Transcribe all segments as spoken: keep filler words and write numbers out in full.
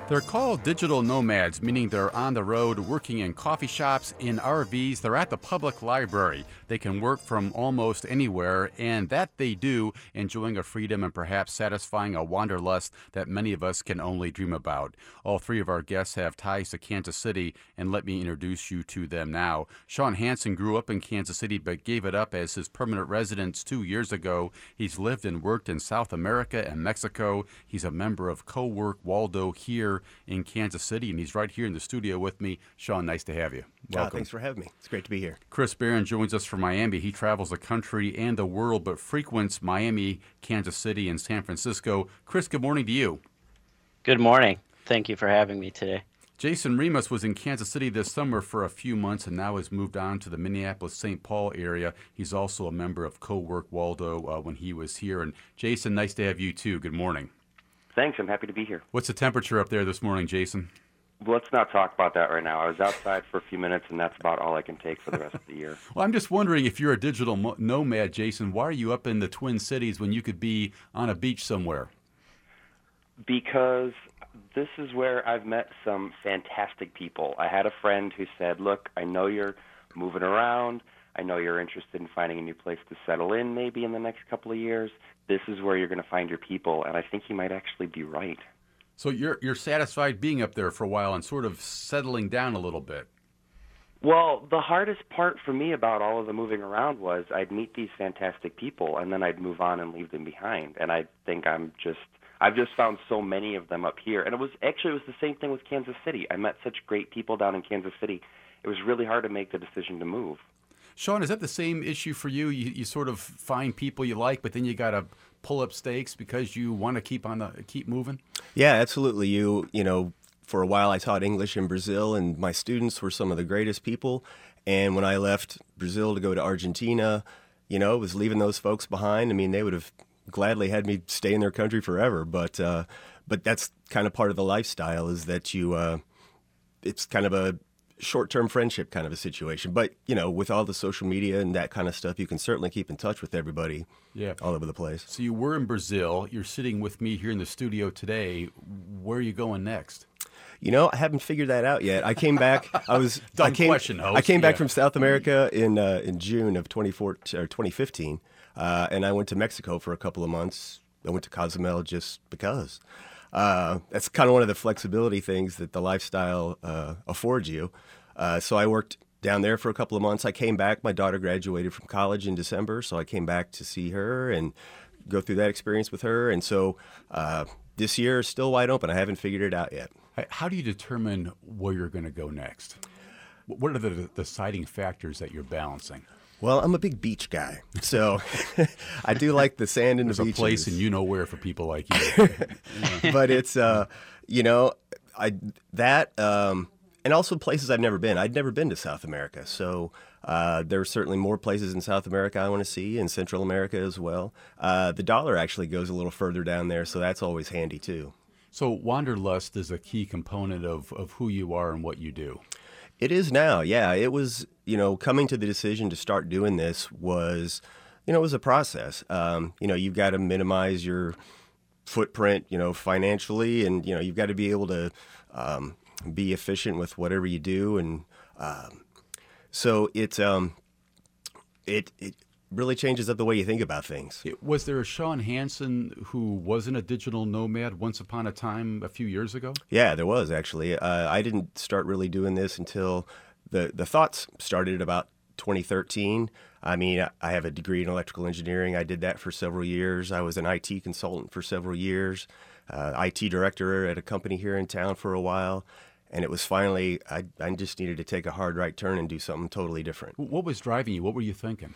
They're called digital nomads, meaning they're on the road, working in coffee shops, in R Vs. They're at the public library. They can work from almost anywhere, and that they do, enjoying a freedom and perhaps satisfying a wanderlust that many of us can only dream about. All three of our guests have ties to Kansas City, and let me introduce you to them now. Sean Hansen grew up in Kansas City but gave it up as his permanent residence two years ago. He's lived and worked in South America and Mexico. He's a member of Co-work Waldo here in Kansas City, and he's right here in the studio with me. Sean, nice to have you. Welcome. Oh, thanks for having me. It's great to be here. Chris Barron joins us from Miami. He travels the country and the world, but frequents Miami, Kansas City, and San Francisco. Chris, good morning to you. Good morning. Thank you for having me today. Jason Remus was in Kansas City this summer for a few months and now has moved on to the Minneapolis-Saint Paul area. He's also a member of Co-work Waldo uh, when he was here. And Jason, nice to have you too. Good morning. Thanks. I'm happy to be here. What's the temperature up there this morning, Jason? Let's not talk about that right now. I was outside for a few minutes, and that's about all I can take for the rest of the year. Well, I'm just wondering, if you're a digital mo- nomad, Jason, why are you up in the Twin Cities when you could be on a beach somewhere? Because this is where I've met some fantastic people. I had a friend who said, look, I know you're moving around. I know you're interested in finding a new place to settle in maybe in the next couple of years. This is where you're going to find your people, and I think he might actually be right. So you're you're satisfied being up there for a while and sort of settling down a little bit. Well, the hardest part for me about all of the moving around was I'd meet these fantastic people, and then I'd move on and leave them behind. And I think I'm just, I've just found so many of them up here. And it was actually, it was the same thing with Kansas City. I met such great people down in Kansas City. It was really hard to make the decision to move. Sean, is that the same issue for you? You, you sort of find people you like, but then you got to pull up stakes because you want to keep on the keep moving? Yeah, absolutely. You you know, for a while I taught English in Brazil, and my students were some of the greatest people. And when I left Brazil to go to Argentina, you know, was leaving those folks behind. I mean, they would have gladly had me stay in their country forever. But uh, but that's kind of part of the lifestyle, is that you uh, it's kind of a short-term friendship kind of a situation. But, you know, with all the social media and that kind of stuff, you can certainly keep in touch with everybody yeah. all over the place. So you were in Brazil. You're sitting with me here in the studio today. Where are you going next? You know, I haven't figured that out yet. I came back. I was Dumb I came, question, host. I came back yeah. from South America in uh, in June of twenty fourteen or twenty fifteen, uh, and I went to Mexico for a couple of months. I went to Cozumel just because. Uh, that's kind of one of the flexibility things that the lifestyle uh, affords you. Uh, so I worked down there for a couple of months. I came back. My daughter graduated from college in December, so I came back to see her and go through that experience with her. And so uh, this year is still wide open. I haven't figured it out yet. How do you determine where you're going to go next? What are the deciding factors that you're balancing? Well, I'm a big beach guy, so I do like the sand and There's the beaches. a place and you know where for people like you. yeah. But it's, uh, you know, I that, um, and also places I've never been. I'd never been to South America, so uh, there are certainly more places in South America I want to see, in Central America as well. Uh, the dollar actually goes a little further down there, so that's always handy too. So wanderlust is a key component of, of who you are and what you do. It is now, yeah. It was, you know, coming to the decision to start doing this was, you know, it was a process. Um, you know, you've got to minimize your footprint, you know, financially, and, you know, you've got to be able to um, be efficient with whatever you do. And um, so it, um, it, it really changes up the way you think about things. Was there a Sean Hansen who wasn't a digital nomad once upon a time a few years ago? Yeah, there was actually. Uh, I didn't start really doing this until the, the thoughts started about twenty thirteen. I mean, I have a degree in electrical engineering. I did that for several years. I was an I T consultant for several years, uh, I T director at a company here in town for a while. And it was finally, I, I just needed to take a hard right turn and do something totally different. What was driving you? What were you thinking?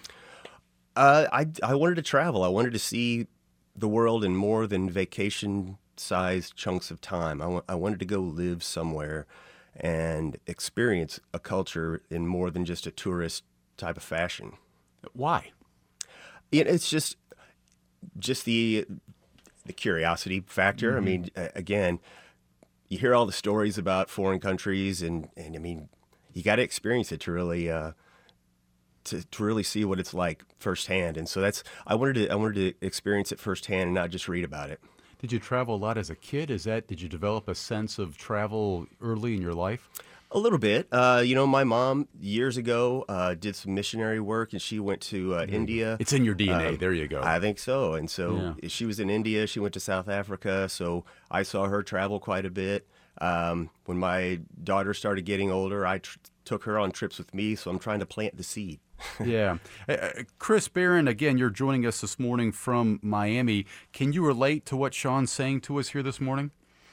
Uh, I, I wanted to travel. I wanted to see the world in more than vacation-sized chunks of time. I, wa- I wanted to go live somewhere and experience a culture in more than just a tourist type of fashion. Why? It, it's just just the the curiosity factor. Mm-hmm. I mean, uh, again, you hear all the stories about foreign countries, and, and I mean, you got to experience it to really uh, to, to really see what it's like firsthand. And so that's I wanted to I wanted to experience it firsthand and not just read about it. Did you travel a lot as a kid? Is that did you develop a sense of travel early in your life? A little bit. Uh, you know, my mom years ago uh, did some missionary work, and she went to uh, India. It's in your D N A. Um, there you go. I think so. And so Yeah. she was in India. She went to South Africa. So I saw her travel quite a bit. Um, when my daughter started getting older, I tr- took her on trips with me. So I'm trying to plant the seed. Yeah. Uh, uh, Chris Barron, again, you're joining us this morning from Miami. Can you relate to what Sean's saying to us here this morning?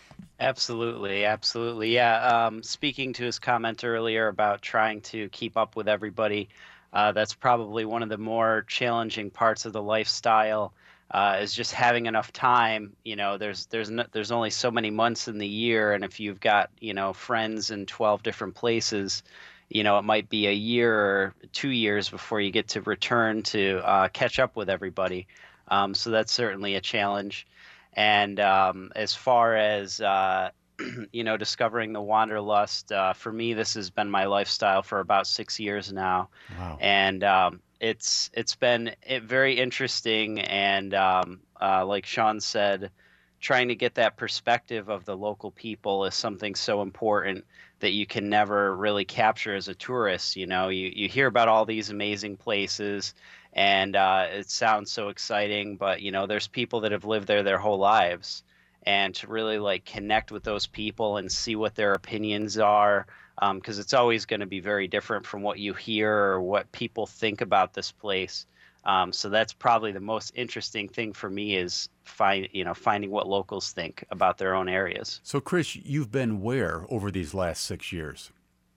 Absolutely, absolutely. Yeah. Um, speaking to his comment earlier about trying to keep up with everybody, uh, that's probably one of the more challenging parts of the lifestyle. Uh, is just having enough time. You know, there's there's no, there's only so many months in the year, and if you've got you know friends in twelve different places, you know it might be a year or two years before you get to return to uh, catch up with everybody. Um, so that's certainly a challenge. And um, as far as uh, you know, discovering the wanderlust, uh, for me, this has been my lifestyle for about six years now, Wow. and um, it's it's been it, very interesting. And um, uh, like Sean said, trying to get that perspective of the local people is something so important that you can never really capture as a tourist. You know, you you hear about all these amazing places, and uh, it sounds so exciting, but you know there's people that have lived there their whole lives, and to really like connect with those people and see what their opinions are, because it's always going to be very different from what you hear or what people think about this place. Um, so that's probably the most interesting thing for me is find you know finding what locals think about their own areas. So, Chris, you've been where over these last six years?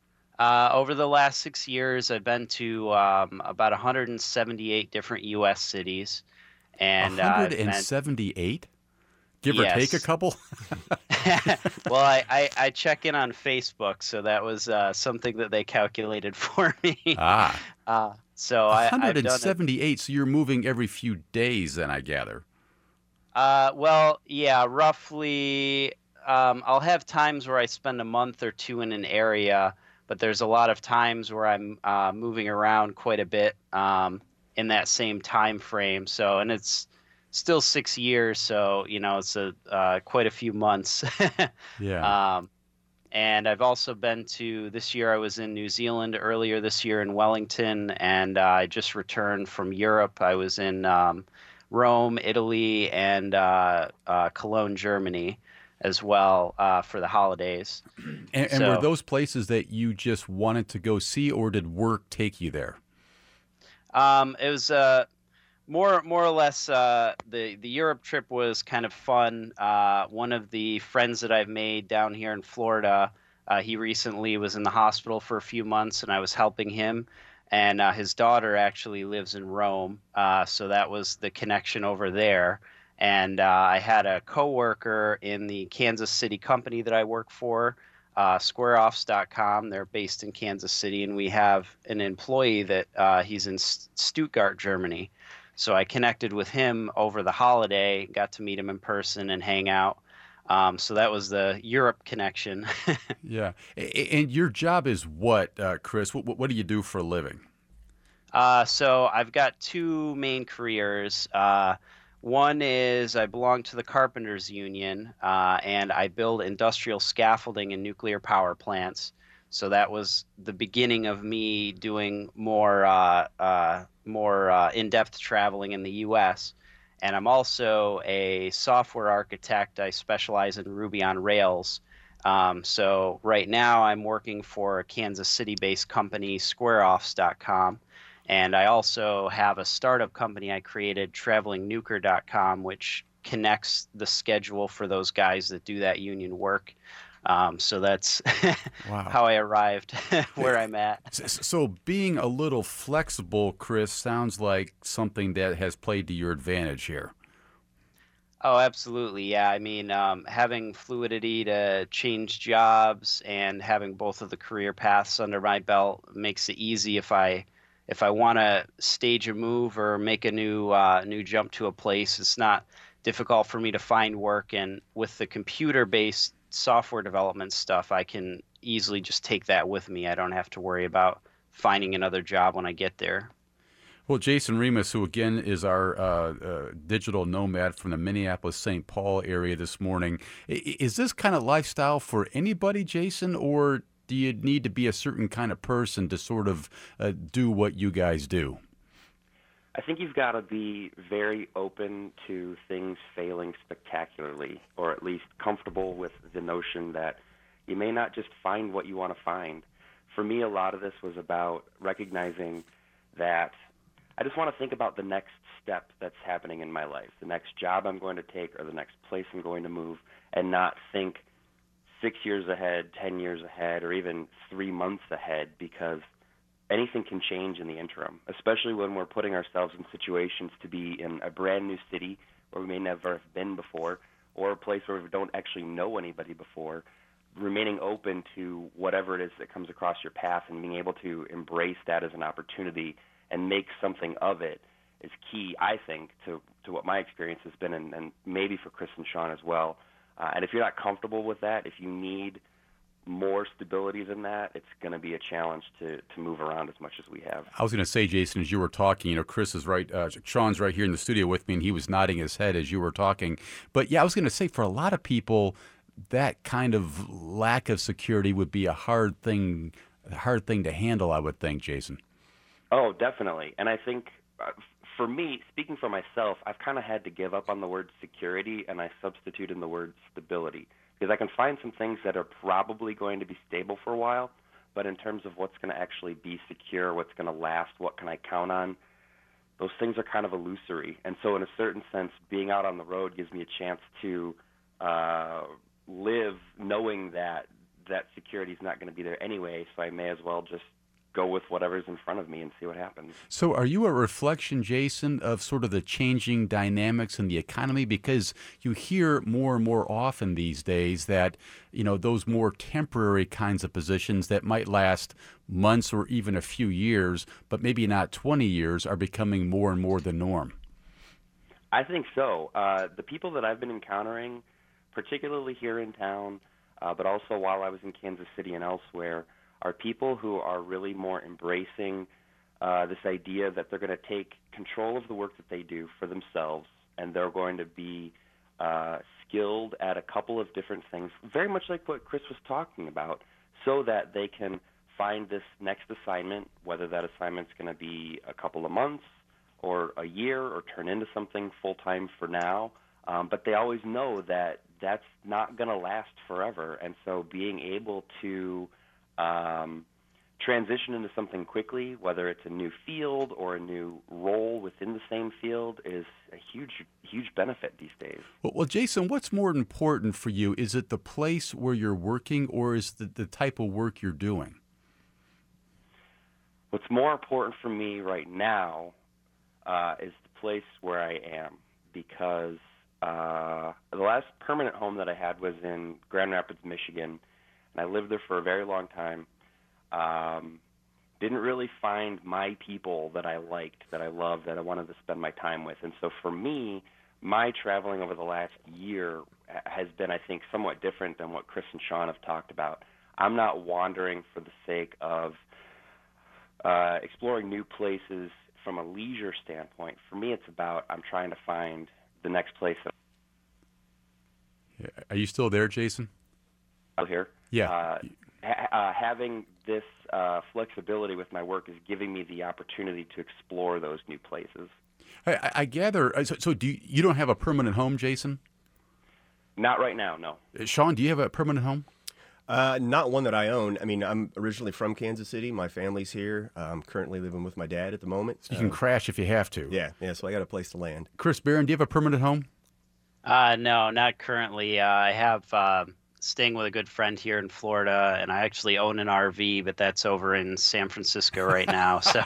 Uh, over the last six years, I've been to um, about one hundred seventy-eight different U S cities, and uh, I've been, one hundred seventy-eight? Give or take a yes. couple? Well, I, I, I check in on Facebook, so that was uh, something that they calculated for me. Ah, Uh, so I, I've done it. one hundred seventy-eight. So you're moving every few days, then I gather. Uh, well, yeah, roughly. Um, I'll have times where I spend a month or two in an area, but there's a lot of times where I'm uh, moving around quite a bit um, in that same time frame. So, and it's still six years, so you know it's a uh, quite a few months. Yeah. Um, and I've also been to this year. I was in New Zealand earlier this year in Wellington, and uh, I just returned from Europe. I was in um, Rome, Italy, and uh, uh, Cologne, Germany, as well uh, for the holidays. And, and So- were those places that you just wanted to go see, or did work take you there? Um, it was uh, more more or less uh, the the Europe trip was kind of fun. Uh, one of the friends that I've made down here in Florida, uh, he recently was in the hospital for a few months, and I was helping him. And uh, his daughter actually lives in Rome, uh, so that was the connection over there. And uh, I had a coworker in the Kansas City company that I work for, uh, square offs dot com. They're based in Kansas City, and we have an employee that uh, he's in S- Stuttgart, Germany. So I connected with him over the holiday, got to meet him in person and hang out. Um, so that was the Europe connection. Yeah. A- a- And your job is what, uh, Chris? What, what do you do for a living? Uh, so I've got two main careers. Uh, one is I belong to the Carpenters Union, uh, and I build industrial scaffolding in nuclear power plants. So that was the beginning of me doing more uh, uh, more uh, in-depth traveling in the U S. And I'm also a software architect. I specialize in Ruby on Rails. Um, so right now I'm working for a Kansas City-based company, square offs dot com. And I also have a startup company I created, traveling nuker dot com, which connects the schedule for those guys that do that union work. Um, so that's Wow. how I arrived where I'm at. S- So being a little flexible, Chris, sounds like something that has played to your advantage here. Oh, absolutely. Yeah. I mean, um, having fluidity to change jobs and having both of the career paths under my belt makes it easy if I if I want to stage a move or make a new uh, new jump to a place. It's not difficult for me to find work, and with the computer-based software development stuff, I can easily just take that with me. I don't have to worry about finding another job when I get there. Well, Jason Remus, who again is our uh, uh, digital nomad from the Minneapolis Saint Paul area this morning, I- is this kind of lifestyle for anybody, Jason, or do you need to be a certain kind of person to sort of uh, do what you guys do? I think you've got to be very open to things failing spectacularly, or at least comfortable with the notion that you may not just find what you want to find. For me, a lot of this was about recognizing that I just want to think about the next step that's happening in my life, the next job I'm going to take or the next place I'm going to move, and not think six years ahead, ten years ahead, or even three months ahead, because anything can change in the interim, especially when we're putting ourselves in situations to be in a brand new city where we may never have been before, or a place where we don't actually know anybody before. Remaining open to whatever it is that comes across your path and being able to embrace that as an opportunity and make something of it is key, I think, to, to what my experience has been, and, and maybe for Chris and Sean as well. Uh, and if you're not comfortable with that, if you need more stability than that, it's going to be a challenge to, to move around as much as we have. I was going to say, Jason, as you were talking, you know, Chris is right, uh, Sean's right here in the studio with me, and he was nodding his head as you were talking. But yeah, I was going to say, for a lot of people, that kind of lack of security would be a hard thing, a hard thing to handle, I would think, Jason. Oh, definitely. And I think uh, for me, speaking for myself, I've kind of had to give up on the word security, and I substitute in the word stability. Because I can find some things that are probably going to be stable for a while, but in terms of what's going to actually be secure, what's going to last, what can I count on, those things are kind of illusory. And so in a certain sense, being out on the road gives me a chance to uh, live knowing that that security is not going to be there anyway, so I may as well just go with whatever's in front of me and see what happens. So are you a reflection, Jason, of sort of the changing dynamics in the economy? Because you hear more and more often these days that, you know, those more temporary kinds of positions that might last months or even a few years, but maybe not twenty years, are becoming more and more the norm. I think so. Uh, the people that I've been encountering, particularly here in town, uh, but also while I was in Kansas City and elsewhere, are people who are really more embracing uh, this idea that they're going to take control of the work that they do for themselves, and they're going to be uh, skilled at a couple of different things, very much like what Chris was talking about, so that they can find this next assignment, whether that assignment's going to be a couple of months or a year or turn into something full-time for now. Um, but they always know that that's not going to last forever, and so being able to Um, transition into something quickly, whether it's a new field or a new role within the same field, is a huge, huge benefit these days. Well, well, Jason, what's more important for you? Is it the place where you're working, or is it the type of work you're doing? What's more important for me right now uh, is the place where I am, because uh, the last permanent home that I had was in Grand Rapids, Michigan, and I lived there for a very long time. Um, didn't really find my people that I liked, that I loved, that I wanted to spend my time with. And so for me, my traveling over the last year has been, I think, somewhat different than what Chris and Sean have talked about. I'm not wandering for the sake of uh, exploring new places from a leisure standpoint. For me, it's about I'm trying to find the next place. Are you still there, Jason? Here. Yeah. Uh, ha- uh, having this uh, flexibility with my work is giving me the opportunity to explore those new places. I, I gather. So, so do you, you don't have a permanent home, Jason? Not right now, no. Uh, Sean, do you have a permanent home? Uh, not one that I own. I mean, I'm originally from Kansas City. My family's here. I'm currently living with my dad at the moment. So you can Uh, crash if you have to. Yeah, yeah. So I got a place to land. Chris Barron, do you have a permanent home? Uh, no, not currently. Uh, I have uh, staying with a good friend here in Florida, and I actually own an R V, but that's over in San Francisco right now. So,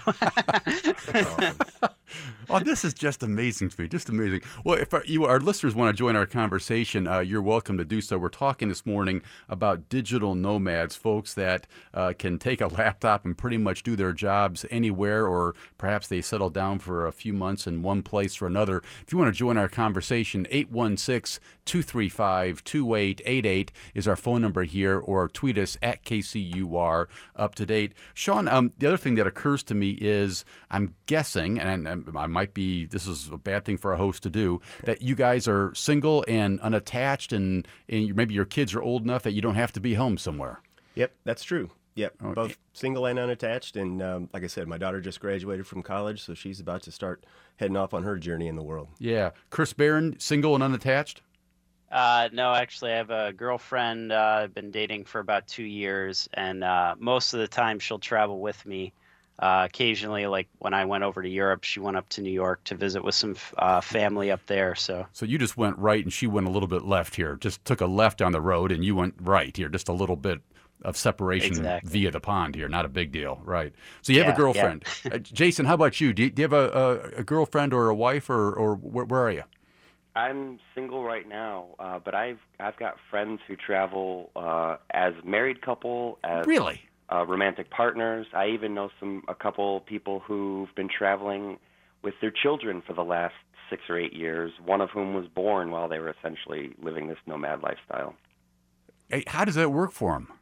Oh, this is just amazing to me, just amazing. Well, if our, you, our listeners want to join our conversation, uh, you're welcome to do so. We're talking this morning about digital nomads, folks that uh, can take a laptop and pretty much do their jobs anywhere, or perhaps they settle down for a few months in one place or another. If you want to join our conversation, eight one six, two three five, two eight eight eight. is our phone number here, or tweet us at K C U R Up to Date. Sean, um, the other thing that occurs to me is I'm guessing, and I might be, this is a bad thing for a host to do, that you guys are single and unattached, and, and maybe your kids are old enough that you don't have to be home somewhere. Yep, that's true. Yep, Oh, both single and unattached. And um, like I said, my daughter just graduated from college, so she's about to start heading off on her journey in the world. Yeah. Chris Barron, single and unattached? Uh, no, actually, I have a girlfriend uh, I've been dating for about two years, and uh, most of the time she'll travel with me. Uh, occasionally, like when I went over to Europe, she went up to New York to visit with some uh, family up there. So, So you just went right and she went a little bit left here. Just took a left down the road and you went right here. Just a little bit of separation Exactly. via the pond here. Not a big deal, right? So you have Yeah, a girlfriend. uh, Jason, how about you? Do you, do you have a, a, a girlfriend or a wife, or, or where, where are you? I'm single right now, uh, but I've I've got friends who travel uh, as married couple, as Really? uh, romantic partners. I even know some a couple people who've been traveling with their children for the last six or eight years. One of whom was born while they were essentially living this nomad lifestyle. Hey, how does that work for them?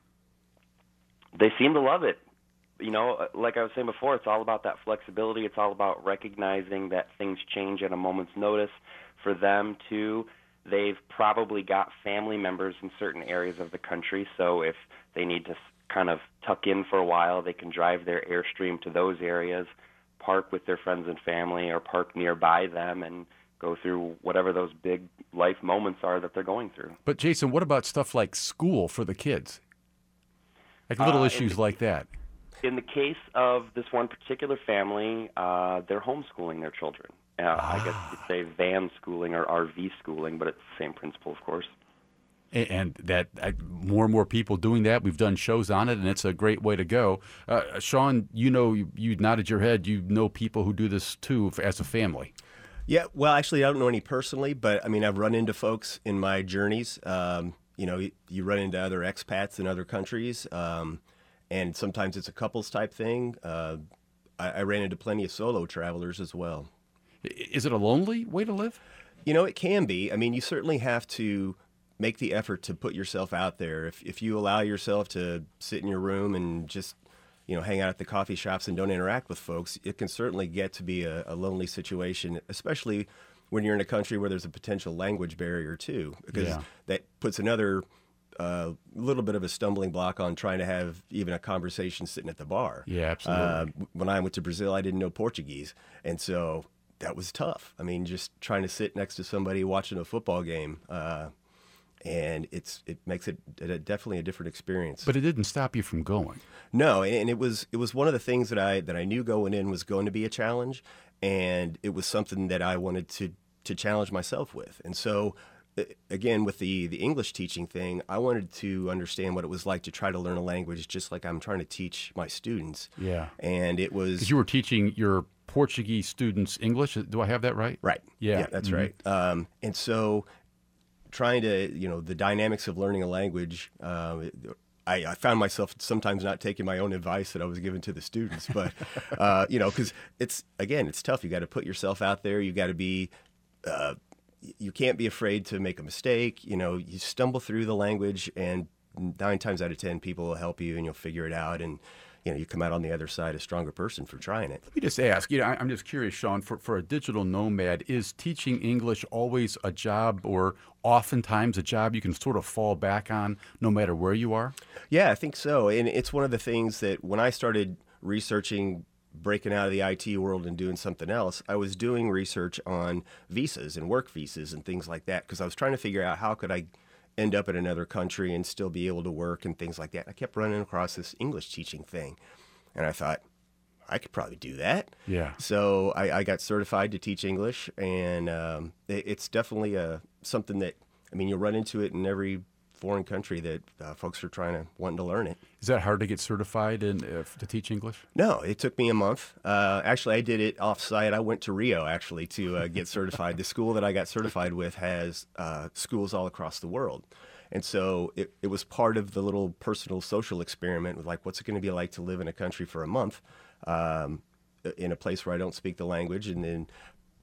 They seem to love it. You know, like I was saying before, it's all about that flexibility. It's all about recognizing that things change at a moment's notice. For them, too, they've probably got family members in certain areas of the country, so if they need to kind of tuck in for a while, they can drive their Airstream to those areas, park with their friends and family, or park nearby them and go through whatever those big life moments are that they're going through. But Jason, what about stuff like school for the kids? Like little Uh, issues in the- like that. In the case of this one particular family, uh, they're homeschooling their children. Uh, I guess you'd say van schooling or R V schooling, but it's the same principle, of course. A- And that I, more and more people doing that. We've done shows on it, and it's a great way to go. Uh, Sean, you know, you, you nodded your head. You know people who do this too f- as a family. Yeah, well, actually, I don't know any personally, but I mean, I've run into folks in my journeys. Um, you know, you, you run into other expats in other countries, um, and sometimes it's a couples type thing. Uh, I, I ran into plenty of solo travelers as well. I- Is it a lonely way to live? You know, it can be. I mean, you certainly have to make the effort to put yourself out there. If if you allow yourself to sit in your room and just, you know, hang out at the coffee shops and don't interact with folks, it can certainly get to be a, a lonely situation, especially when you're in a country where there's a potential language barrier too, because Yeah. that puts another uh, little bit of a stumbling block on trying to have even a conversation sitting at the bar. Yeah, absolutely. Uh, when I went to Brazil, I didn't know Portuguese, and so that was tough. I mean, just trying to sit next to somebody watching a football game, uh, and it's it makes it a, definitely a different experience. But it didn't stop you from going. No, and it was it was one of the things that I that I knew going in was going to be a challenge, and it was something that I wanted to to challenge myself with. And so, uh, again, with the the English teaching thing, I wanted to understand what it was like to try to learn a language, just like I'm trying to teach my students. Yeah. And it was Because you were teaching your Portuguese students English. Do I have that right? right. Yeah. that's Mhm. right. Um, and so, trying to you know the dynamics of learning a language. Uh, I, I found myself sometimes not taking my own advice that I was giving to the students, but uh, you know, because it's again, it's tough. You got to put yourself out there. You got to be, uh, you can't be afraid to make a mistake. You know, you stumble through the language, and nine times out of ten, people will help you, and you'll figure it out, and you know, you come out on the other side a stronger person for trying it. Let me just ask, you know, I- I'm just curious, Sean, for, for a digital nomad, is teaching English always a job, or oftentimes a job you can sort of fall back on no matter where you are? Yeah, I think so. And it's one of the things that when I started researching breaking out of the I T world and doing something else, I was doing research on visas and work visas and things like that, because I was trying to figure out how could I end up in another country and still be able to work and things like that. I kept running across this English teaching thing, and I thought, I could probably do that. Yeah. So I, I got certified to teach English, and um, it, it's definitely a, something that, I mean, you'll run into it in every foreign country that uh, folks are trying to, wanting to learn it. Is that hard to get certified in, uh, to teach English? No, it took me a month. Uh, actually, I did it off-site. I went to Rio, actually, to uh, get certified. The school that I got certified with has uh, schools all across the world. And so it, it was part of the little personal social experiment with, like, what's it going to be like to live in a country for a month um, in a place where I don't speak the language, and then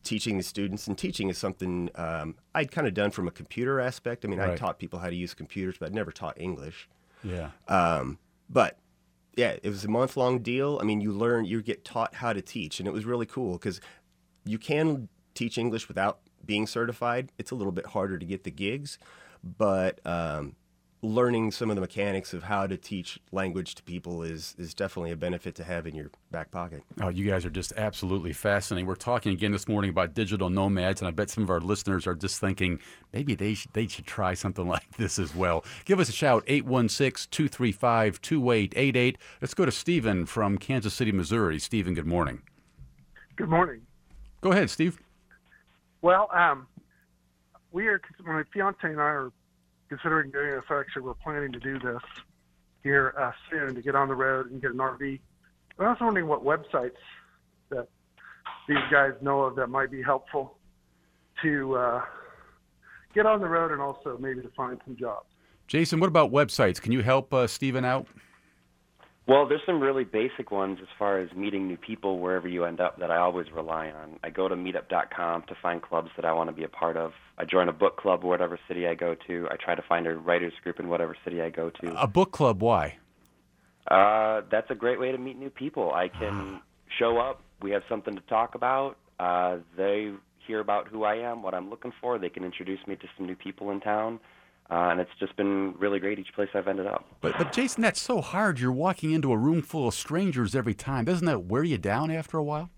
teaching the students, and teaching is something um, I'd kind of done from a computer aspect. I mean, I Right. taught people how to use computers, but I'd never taught English. Yeah. Um, but yeah, it was a month long deal. I mean, you learn, you get taught how to teach, and it was really cool because you can teach English without being certified. It's a little bit harder to get the gigs, but um, learning some of the mechanics of how to teach language to people is is definitely a benefit to have in your back pocket. Oh, you guys are just absolutely fascinating. We're talking again this morning about digital nomads, and I bet some of our listeners are just thinking maybe they should, they should try something like this as well. Give us a shout, eight one six, two three five, two eight eight eight. Let's go to Stephen from Kansas City, Missouri. Stephen, good morning. Good morning. Go ahead, Steve. Well, um, we are, my fiance and I are considering doing this. Actually, we're planning to do this here uh, soon to get on the road and get an R V. But I was wondering what websites that these guys know of that might be helpful to uh, get on the road and also maybe to find some jobs. Jason, what about websites? Can you help uh, Stephen out? Well, there's some really basic ones as far as meeting new people wherever you end up that I always rely on. I go to meetup dot com to find clubs that I want to be a part of. I join a book club whatever city I go to. I try to find a writers group in whatever city I go to. A book club, why? Uh, that's a great way to meet new people. I can show up. We have something to talk about. Uh, they hear about who I am, what I'm looking for. They can introduce me to some new people in town. Uh, and it's just been really great each place I've ended up. But, but Jason, that's so hard. You're walking into a room full of strangers every time. Doesn't that wear you down after a while?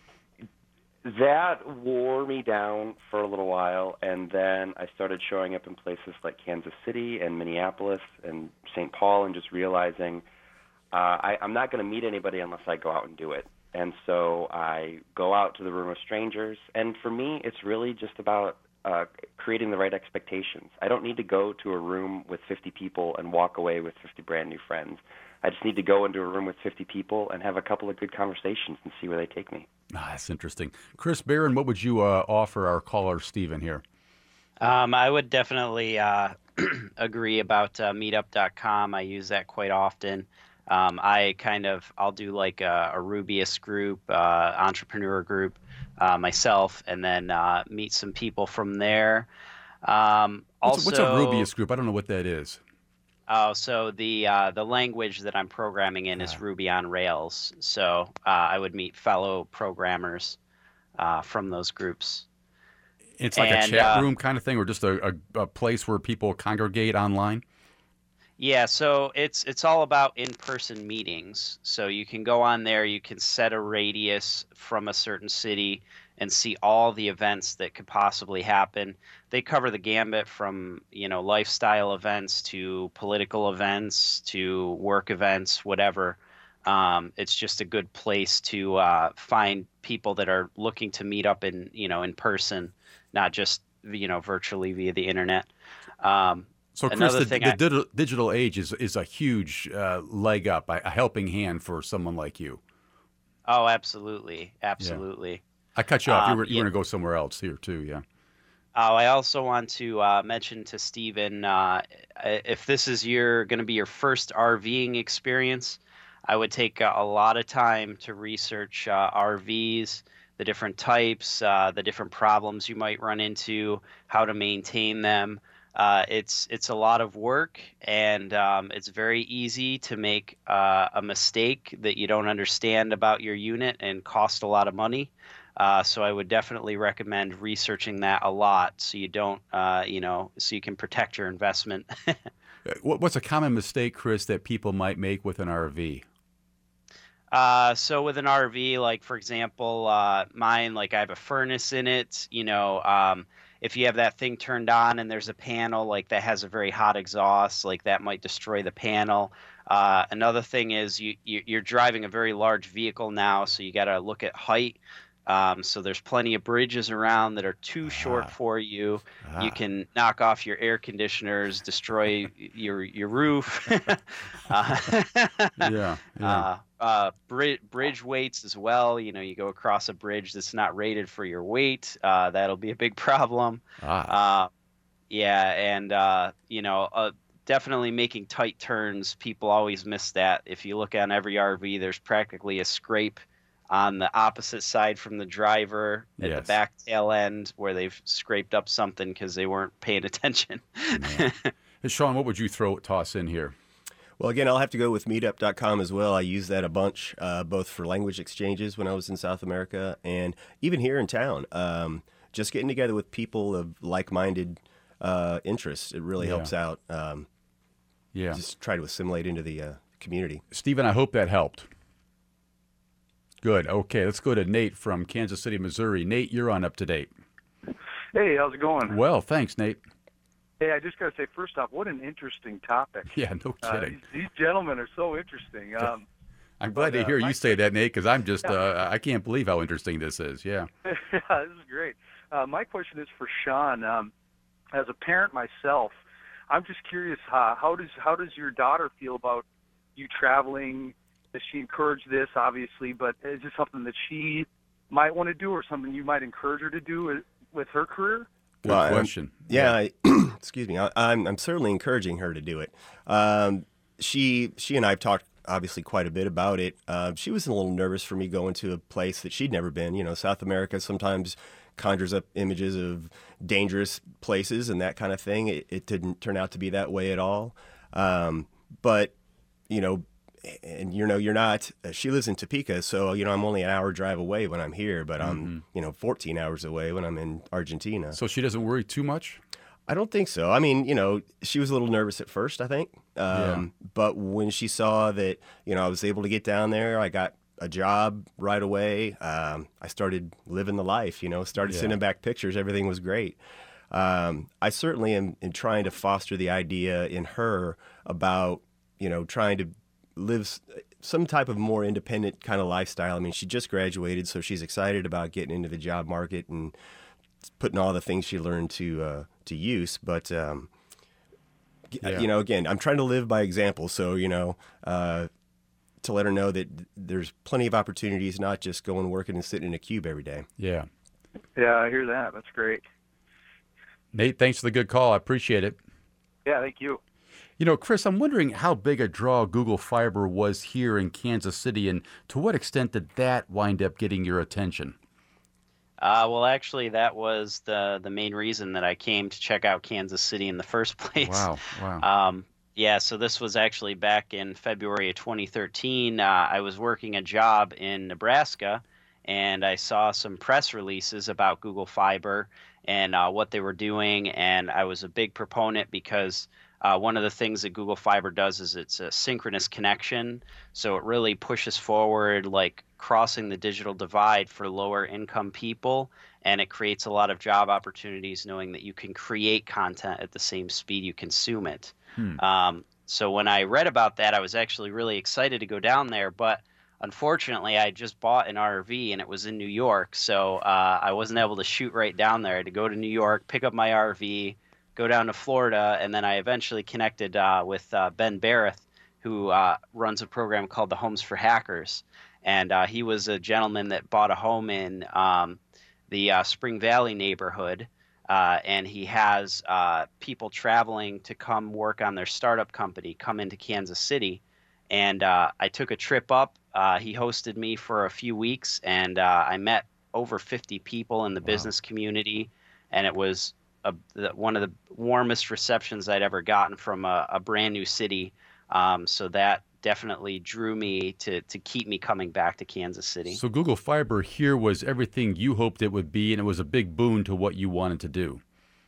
That wore me down for a little while, and then I started showing up in places like Kansas City and Minneapolis and Saint Paul and just realizing uh, I, I'm not going to meet anybody unless I go out and do it. And so I go out to the room of strangers, and for me, it's really just about Uh, creating the right expectations. I don't need to go to a room with fifty people and walk away with fifty brand new friends. I just need to go into a room with fifty people and have a couple of good conversations and see where they take me. Ah, that's interesting. Chris Barron, what would you uh, offer our caller, Stephen, here? Um, I would definitely uh, agree about uh, meetup dot com. I use that quite often. Um, I kind of, I'll do like a, a Rubyist group, uh, entrepreneur group uh, myself, and then uh, meet some people from there. Um, What's, also, what's a Rubyist group? I don't know what that is. Oh, so the uh, the language that I'm programming in is Ah. Ruby on Rails. So uh, I would meet fellow programmers uh, from those groups. It's like a And, chat uh, room kind of thing, or just a, a, a place where people congregate online? Yeah, so it's it's all about in-person meetings. So you can go on there, you can set a radius from a certain city and see all the events that could possibly happen. They cover the gambit from, you know, lifestyle events to political events to work events, whatever. Um, it's just a good place to uh, find people that are looking to meet up in, you know, in person, not just, you know, virtually via the internet. Um, So, Chris, Another the, thing the I- digital, digital age is, is a huge uh, leg up, a, a helping hand for someone like you. Oh, absolutely, absolutely. I cut you off. you Um, were, you yeah. were going to go somewhere else here, too, yeah. Oh, I also want to uh, mention to Stephen, uh, if this is your going to be your first RVing experience, I would take a, a lot of time to research uh, R Vs, the different types, uh, the different problems you might run into, how to maintain them. Uh, it's it's a lot of work, and um, it's very easy to make uh, a mistake that you don't understand about your unit and cost a lot of money. Uh, so I would definitely recommend researching that a lot, so you don't, uh, you know, so you can protect your investment. Uh, what- What's a common mistake, Chris, that people might make with an R V? Uh, so with an R V, like for example, uh, mine, like I have a furnace in it, you know, um, if you have that thing turned on and there's a panel like that has a very hot exhaust, like that might destroy the panel. Uh, another thing is you, you you're driving a very large vehicle now, so you got to look at height. Um, so there's plenty of bridges around that are too short Ah. for you. Ah. You can knock off your air conditioners, destroy your your roof. uh, Yeah, yeah. uh, uh, bridge, bridge weights as well. You know, you go across a bridge that's not rated for your weight. Uh, that'll be a big problem. ah. Uh, yeah, and uh, you know, uh, definitely making tight turns. People always miss that. If you look on every R V, there's practically a scrape on the opposite side from the driver at Yes. the back tail end where they've scraped up something because they weren't paying attention. Man. Hey, Sean, what would you throw toss in here? Well, again, I'll have to go with meetup dot com as well. I use that a bunch, uh, both for language exchanges when I was in South America and even here in town. Um, just getting together with people of like-minded uh, interests, it really Yeah. helps out. Um, Yeah. Just try to assimilate into the uh, community. Stephen, I hope that helped. Good. Okay, let's go to Nate from Kansas City, Missouri. Nate, you're on Up to Date. Hey, how's it going? Well, thanks, Nate. Hey, I just got to say, first off, what an interesting topic. Yeah, no Uh, kidding. these, these gentlemen are so interesting. Um, I'm glad but, to uh, hear my- you say that, Nate, because I'm just, uh, I can't believe how interesting this is. Yeah. yeah, this is great. Uh, my question is for Sean. Um, as a parent myself, I'm just curious, uh, how does how does your daughter feel about you traveling? Does she encourage this, obviously, but is this something that she might want to do or something you might encourage her to do with, with her career? Good Well, I'm- question. Yeah, I, excuse me. I, I'm I'm certainly encouraging her to do it. Um, she she and I have talked obviously quite a bit about it. Uh, she was a little nervous for me going to a place that she'd never been. You know, South America sometimes conjures up images of dangerous places and that kind of thing. It, it didn't turn out to be that way at all. Um, but you know. And you know, you're not. Uh, she lives in Topeka, so you know I'm only an hour drive away when I'm here, but I'm Mm-hmm. you know fourteen hours away when I'm in Argentina. So she doesn't worry too much? I don't think so. I mean, you know, she was a little nervous at first, I think. Um, But when she saw that, you know, I was able to get down there, I got a job right away. Um, I started living the life, you know, started Yeah. sending back pictures. Everything was great. Um, I certainly am, am trying to foster the idea in her about, you know, trying to live s- some type of more independent kind of lifestyle. I mean, she just graduated, so she's excited about getting into the job market and putting all the things she learned to uh, to use. But um, g- Yeah. you know, again, I'm trying to live by example. So you know, uh, to let her know that there's plenty of opportunities, not just going working and sitting in a cube every day. Yeah. Yeah, I hear that. That's great. Nate, thanks for the good call. I appreciate it. Yeah, thank you. You know, Chris, I'm wondering how big a draw Google Fiber was here in Kansas City, and to what extent did that wind up getting your attention? Uh, well, actually, that was the the main reason that I came to check out Kansas City in the first place. Wow, wow. Um, yeah, so this was actually back in February of twenty thirteen. Uh, I was working a job in Nebraska, and I saw some press releases about Google Fiber and uh, what they were doing, and I was a big proponent because uh, one of the things that Google Fiber does is it's a synchronous connection, so it really pushes forward like crossing the digital divide for lower income people, and it creates a lot of job opportunities knowing that you can create content at the same speed you consume it. Hmm. Um, so when I read about that, I was actually really excited to go down there, but unfortunately, I just bought an R V and it was in New York, so uh, I wasn't able to shoot right down there. I had to go to New York, pick up my R V, go down to Florida, and then I eventually connected uh, with uh, Ben Barrett, who uh, runs a program called the Homes for Hackers. And uh, he was a gentleman that bought a home in um, the uh, Spring Valley neighborhood, uh, and he has uh, people traveling to come work on their startup company come into Kansas City. And uh, I took a trip up. Uh, he hosted me for a few weeks, and uh, I met over fifty people in the Wow. business community, and it was a, the, one of the warmest receptions I'd ever gotten from a, a brand new city. Um, so that definitely drew me to to keep me coming back to Kansas City. So Google Fiber here was everything you hoped it would be, and it was a big boon to what you wanted to do.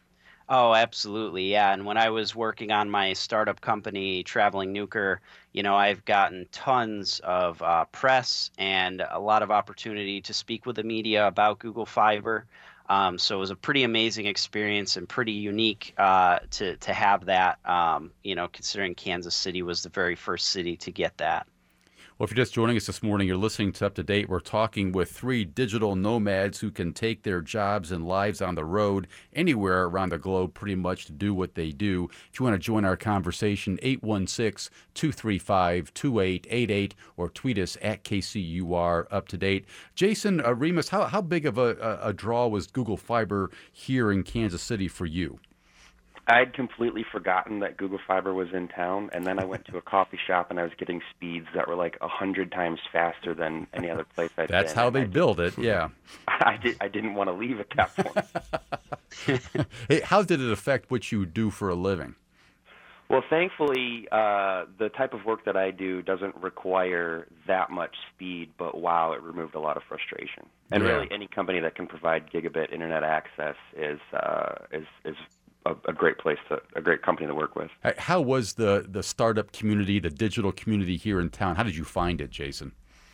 Oh, absolutely. Yeah. And when I was working on my startup company, Traveling Nuker, you know, I've gotten tons of uh, press and a lot of opportunity to speak with the media about Google Fiber. Um, so it was a pretty amazing experience and pretty unique uh, to, to have that, um, you know, considering Kansas City was the very first city to get that. Well, if you're just joining us this morning, you're listening to Up to Date. We're talking with three digital nomads who can take their jobs and lives on the road anywhere around the globe pretty much to do what they do. If you want to join our conversation, eight one six, two three five, two eight eight eight or tweet us at K C U R Up to Date. Jason uh, Remus, how, how big of a, a, a draw was Google Fiber here in Kansas City for you? I'd completely forgotten that Google Fiber was in town, and then I went to a coffee shop and I was getting speeds that were like a hundred times faster than any other place I'd been. That's how they I build it, yeah. I did. I didn't want to leave at that point. Hey, how did it affect what you do for a living? Well, thankfully, uh, the type of work that I do doesn't require that much speed, but wow, it removed a lot of frustration. And Yeah. really, any company that can provide gigabit internet access is uh, is is a, a great place to a great company to work with. Hey, how was the, the startup community, the digital community here in town? How did you find it, Jason?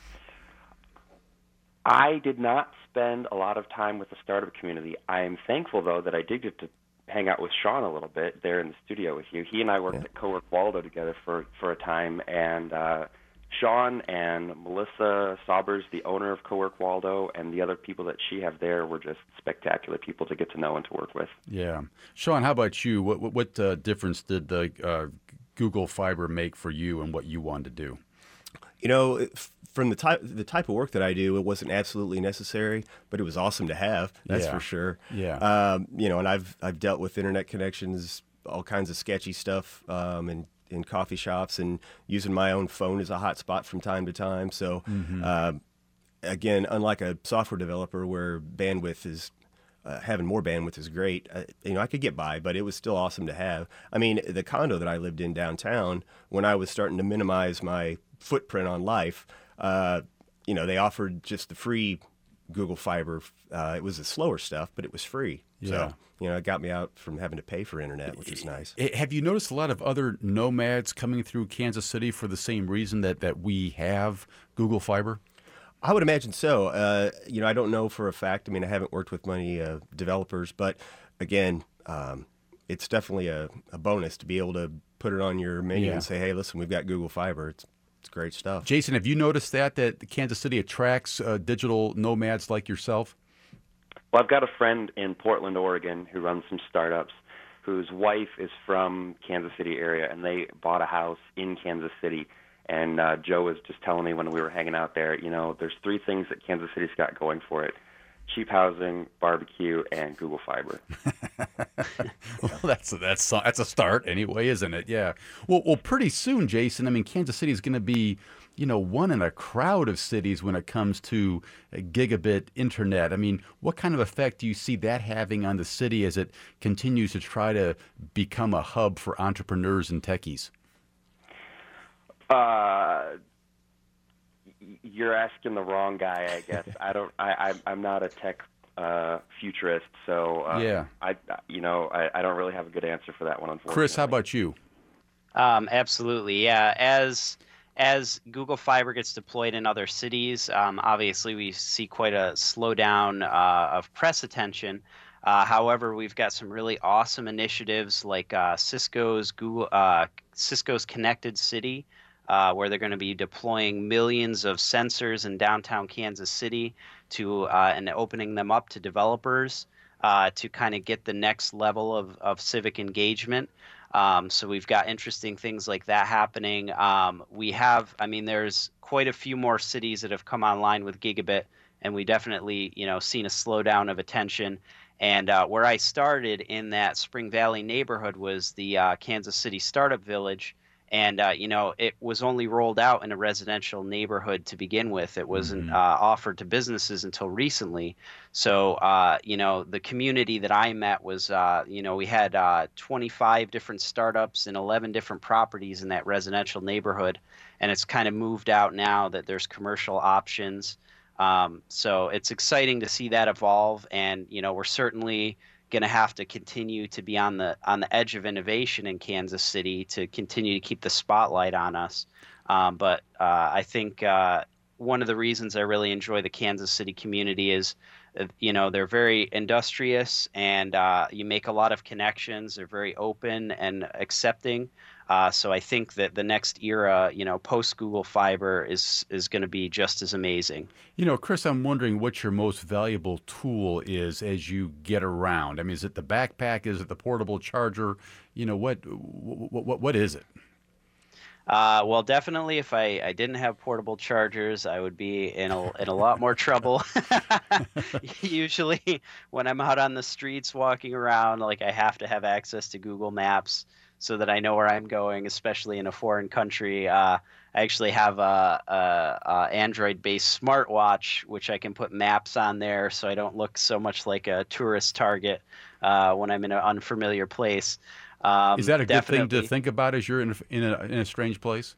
I did not spend a lot of time with the startup community. I am thankful, though, that I did get to hang out with Sean a little bit there in the studio with you. He and I worked Yeah. at Cowork Waldo together for, for a time, and uh, Sean and Melissa Saubers, the owner of Cowork Waldo, and the other people that she have there were just spectacular people to get to know and to work with. Yeah. Sean, how about you? What, what, what uh, difference did the uh, Google Fiber make for you and what you wanted to do? You know, f- from the type the type of work that I do, it wasn't absolutely necessary, but it was awesome to have. That's Yeah. for sure. Yeah. Um, you know, and I've I've dealt with internet connections, all kinds of sketchy stuff, um, in in coffee shops, and using my own phone as a hotspot from time to time. So, uh, again, unlike a software developer where bandwidth is uh, having more bandwidth is great. Uh, you know, I could get by, but it was still awesome to have. I mean, the condo that I lived in downtown, when I was starting to minimize my footprint on life, uh, you know, they offered just the free Google Fiber. Uh, it was the slower stuff, but it was free. Yeah. So, you know, it got me out from having to pay for internet, which is nice. Eh, Have you noticed a lot of other nomads coming through Kansas City for the same reason that, that we have Google Fiber? I would imagine so. Uh, you know, I don't know for a fact. I mean, I haven't worked with many uh, developers, but again, um, it's definitely a, a bonus to be able to put it on your menu Yeah. and say, hey, listen, we've got Google Fiber. It's it's great stuff. Jason, have you noticed that, that Kansas City attracts uh, digital nomads like yourself? Well, I've got a friend in Portland, Oregon, who runs some startups, whose wife is from Kansas City area, and they bought a house in Kansas City. And uh, Joe was just telling me when we were hanging out there, you know, there's three things that Kansas City's got going for it: cheap housing, barbecue, and Google Fiber. Well, that's that's that's a start anyway, isn't it? Yeah. Well, well, pretty soon, Jason. I mean, Kansas City is going to be, you know, one in a crowd of cities when it comes to uh, gigabit internet. I mean, what kind of effect do you see that having on the city as it continues to try to become a hub for entrepreneurs and techies? Uh, you're asking the wrong guy, I guess. I don't. I, I I'm not a tech uh, futurist, so uh, Yeah. I you know I, I don't really have a good answer for that one, unfortunately. Chris, how about you? Um, absolutely, yeah. As as Google Fiber gets deployed in other cities, um, obviously we see quite a slowdown uh, of press attention. Uh, however, we've got some really awesome initiatives like uh, Cisco's Google uh, Cisco's Connected City, uh, where they're going to be deploying millions of sensors in downtown Kansas City to uh, and opening them up to developers uh, to kind of get the next level of, of civic engagement. Um, so we've got interesting things like that happening. Um, we have, I mean, there's quite a few more cities that have come online with gigabit, and we definitely, you know, seen a slowdown of attention. And uh, where I started in that Spring Valley neighborhood was the uh, Kansas City Startup Village. And, uh, you know, it was only rolled out in a residential neighborhood to begin with. It wasn't Mhm. uh, offered to businesses until recently. So, uh, you know, the community that I met was, uh, you know, we had uh, twenty-five different startups and eleven different properties in that residential neighborhood. And it's kind of moved out now that there's commercial options. Um, so it's exciting to see that evolve. And, you know, we're certainly going to have to continue to be on the on the edge of innovation in Kansas City to continue to keep the spotlight on us. Um, but uh, I think uh, one of the reasons I really enjoy the Kansas City community is, uh, you know, they're very industrious, and uh, you make a lot of connections. They're very open and accepting. Uh, so I think that the next era, you know, post Google Fiber is is going to be just as amazing. You know, Chris, I'm wondering what your most valuable tool is as you get around. I mean, is it the backpack? Is it the portable charger? You know, what what what, what is it? Uh, well, definitely, if I, I didn't have portable chargers, I would be in a, in a lot more trouble. Usually, when I'm out on the streets walking around, like I have to have access to Google Maps so that I know where I'm going, especially in a foreign country. Uh, I actually have a, a, a Android-based smartwatch, which I can put maps on there, so I don't look so much like a tourist target uh, when I'm in an unfamiliar place. Um, Is that a good thing to definitely. think about as you're in a, in a, in a strange place?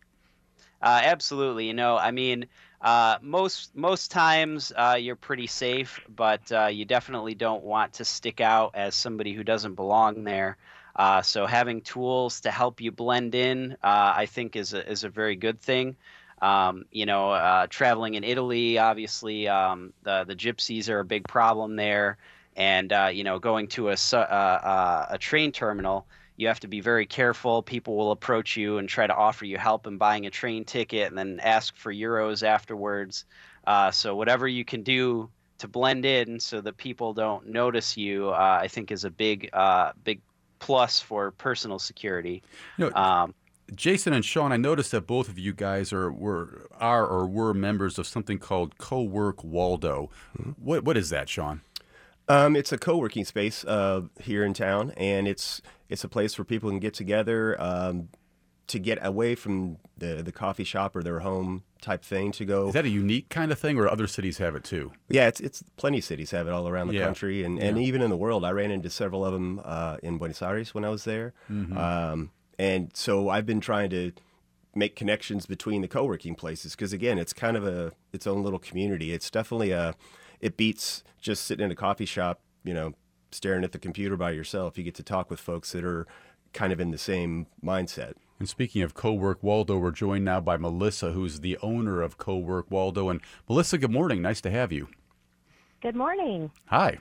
Uh, absolutely. You know, I mean, uh, most most times uh, you're pretty safe, but uh, you definitely don't want to stick out as somebody who doesn't belong there. Uh, so having tools to help you blend in, uh, I think, is a, is a very good thing. Um, you know, uh, traveling in Italy, obviously, um, the the gypsies are a big problem there, and uh, you know, going to a su- uh, uh, a train terminal. You have to be very careful. People will approach you and try to offer you help in buying a train ticket and then ask for euros afterwards. Uh, so whatever you can do to blend in so that people don't notice you, uh, I think is a big, uh, big plus for personal security. You know, Um, Jason and Sean, I noticed that both of you guys are were are or were members of something called Co-work Waldo. What what is that, Sean? Um, it's a co-working space uh, here in town, and it's it's a place where people can get together um, to get away from the the coffee shop or their home type thing to go. Is that a unique kind of thing, or other cities have it too? Yeah, it's it's plenty of cities have it all around the Yeah. country, and, and Yeah. even in the world. I ran into several of them uh, in Buenos Aires when I was there, Mm-hmm. um, and so I've been trying to make connections between the co-working places because again, it's kind of a its own little community. It's definitely a it beats just sitting in a coffee shop, you know, staring at the computer by yourself. You get to talk with folks that are kind of in the same mindset. And speaking of Co-work Waldo, we're joined now by Melissa, who's the owner of Co-work Waldo. And Melissa, good morning. Nice to have you. Good morning. Hi.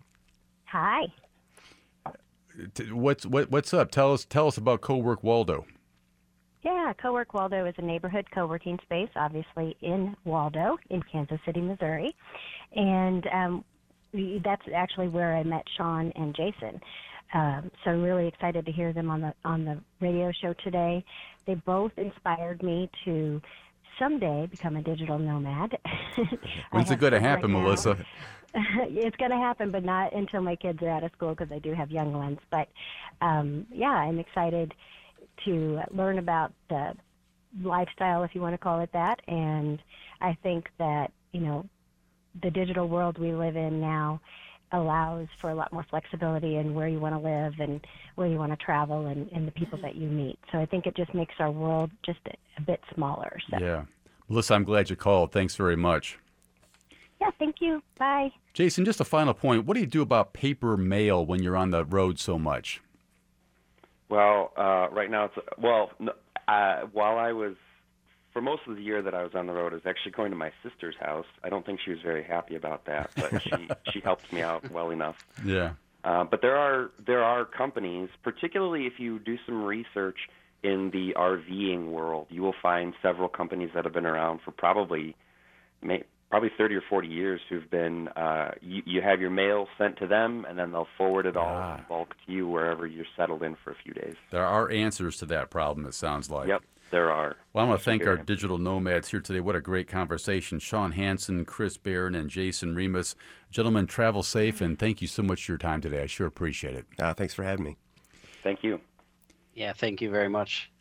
Hi. T- What's what, what's up? Tell us tell us about Co-work Waldo. Yeah, Co-work Waldo is a neighborhood co-working space, obviously in Waldo, in Kansas City, Missouri. And um, we, that's actually where I met Sean and Jason. Um, so I'm really excited to hear them on the on the radio show today. They both inspired me to someday become a digital nomad. When's it going to happen, Melissa? It's going to happen, but not until my kids are out of school because I do have young ones. But um, yeah, I'm excited to learn about the lifestyle, if you want to call it that. And I think that, you know, the digital world we live in now allows for a lot more flexibility in where you want to live and where you want to travel and, and the people that you meet. So I think it just makes our world just a, a bit smaller. So. Yeah. Melissa, I'm glad you called. Thanks very much. Yeah, thank you. Bye. Jason, just a final point. What do you do about paper mail when you're on the road so much? Well, uh, right now it's well. n- Uh, while I was, for most of the year that I was on the road, I was actually going to my sister's house. I don't think she was very happy about that, but she she helped me out well enough. Yeah. Uh, but there are there are companies, particularly if you do some research in the RVing world, you will find several companies that have been around for probably may, probably thirty or forty years who've been. Uh, you, you have your mail sent to them, and then they'll forward it all Ah. in bulk to you wherever you're settled in for a few days. There are answers to that problem, it sounds like. Yep, there are. Well, I want to thank our Sure. digital nomads here today. What a great conversation. Sean Hansen, Chris Barron, and Jason Remus. Gentlemen, travel safe, and thank you so much for your time today. I sure appreciate it. Uh, thanks for having me. Thank you. yeah, thank you very much.